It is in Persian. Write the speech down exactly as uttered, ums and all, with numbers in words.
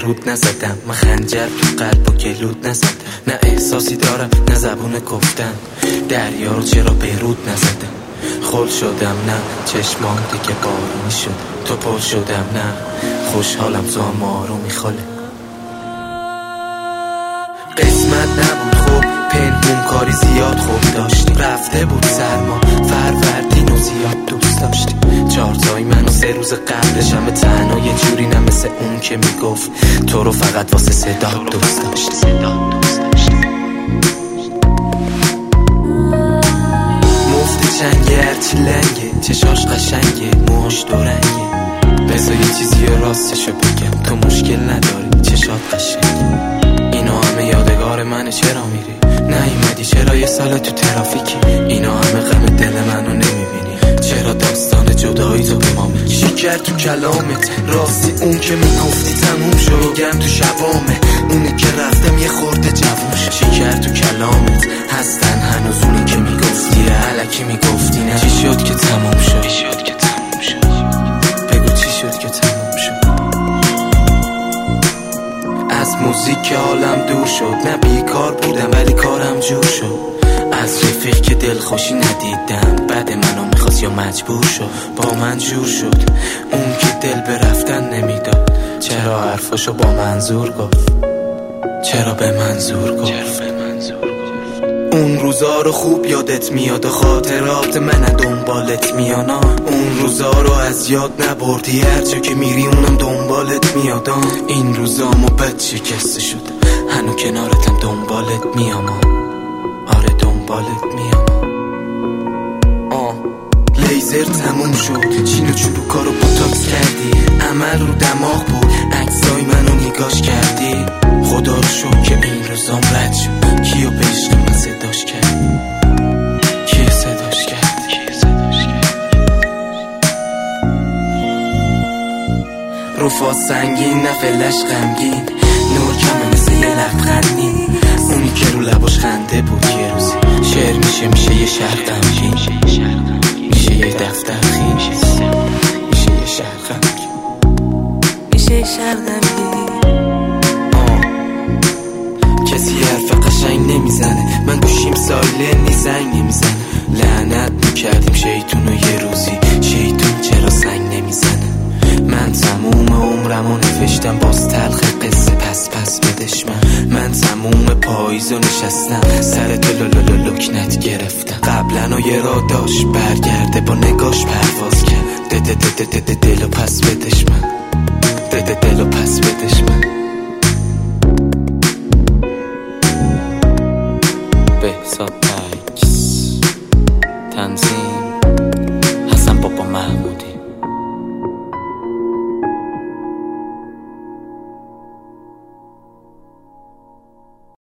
درود نزدم، من خنجر تو قلب و گلود نزدم. نه احساسی دارم نه زبون گفتن، دریا رو چرا برود نزدم. خل شدم نه چشمان دیگه بارونی شد، تو پل شدم نه خوشحالم تو هم آرومی خاله. قسمت نبود خوب پنهون کاری زیاد خوب داشتی، رفته بود سرما فروردین و زیاد دوست داشتی. چهارتایی من و سه روز قبلش همه تنها یه جوری نه مثل اون که میگفت تو رو فقط واسه صدا دوست داشتی. مفتی چنگه هرچی لنگه، چشاش قشنگه موهاش دورنگه. بذار یه چیزی راستشو بگم، تو مشکل نداری چشات قشنگه. اینا همه یادگار منه چرا میری؟ نیومدی چرا یه سال تو ترافیکی؟ اینا همه غم دل منو نمیبینی؟ چرا داستان جدایی تو به ما میگی؟ چی کرد تو کلامت؟ راستی اون که میگفتی تموم شد، میگم تو شبامه اونی که رفتم یه خورده جوون شد. چی کرد تو کلامت؟ هستن هنوز اونی که میگفتی الکی میگفتی نه؟ چی شد که تموم شد؟ چی شد که تموم شد؟ بگو چی شد که تموم شد؟ از موزیک حالم دور شد، نه بیکار بودم ولی کارم جور شد. از رفیق که دلخوشی ندیدم، بعد منو میخواست یا مجبور شد با من جور شد. اون که دل به رفتن نمیداد، چرا حرفاشو با منظور گفت؟ چرا به منظور گفت؟ اون روزا رو خوب یادت میاد و خاطرات من دنبالت میانا. اون روزا رو از یاد نبردی، هر جا که میری اونم دنبالت میادم. این روزا موبت شکسته شد، هنو کنارتم دنبالت میام. آره دنبالت میام. آه لیزر تموم شد، چین و چروکا رو بوتاکس کردی. عمل رو دماغ بود، عکسای منو نگاش کردی. خدا رو شکر که این روزام رد شد. کیو به عشق من صداش کرد؟ کیو صداش کرد؟ کیو صداش کرد؟ رفا سنگین نه فلش غمگین، نور کمه مثل یه لبخندی. اونی که رو لباش خنده بود یه روزی شعر میشه، میشه یه شهر غمگین، میشه یه دفتر خیلی، میشه یه شهر غمگین، میشه یه شهر غمگین. کسی حرف قشنگ نمیزنه، من گوشیم سایلنی زنگ نمیزنه. لعنت میکردیم شیطون و یه روزی شیطون چرا سنگ نمیزنه. من تموم عمرمو نوشتم باز تلخ قصه پس پس بدش. من من تموم پاییزو نشستم سر دل لکنت گرفتم. قبلا و یه را داشت برگرده با نگاش پرواز کرد. ده ده ده ده ده دلو پس بدش من، ده ده دلو پس بدش من.